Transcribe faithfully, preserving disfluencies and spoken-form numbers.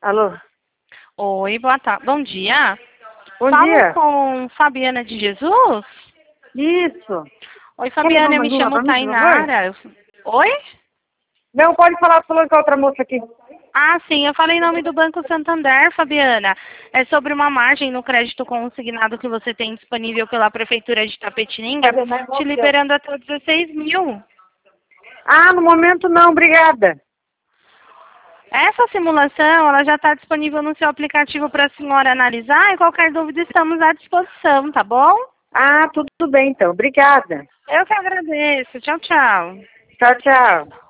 Alô? Oi, boa tarde. Bom dia. Bom Falo dia. com Fabiana de Jesus? Isso. Oi, Quer levar Fabiana, eu uma me ajuda chamo pra mim, por favor? Tainara. Eu- Oi? Não, pode falar, falando com a outra moça aqui. Ah, sim, eu falei em nome do Banco Santander, Fabiana. É sobre uma margem no crédito consignado que você tem disponível pela Prefeitura de Tapetininga, Fazer mais te você. liberando até dezesseis mil. Ah, no momento não, obrigada. Essa simulação ela já está disponível no seu aplicativo para a senhora analisar e qualquer dúvida estamos à disposição, tá bom? Ah, tudo bem então, obrigada. Eu que agradeço. Tchau, tchau. Tchau, tchau.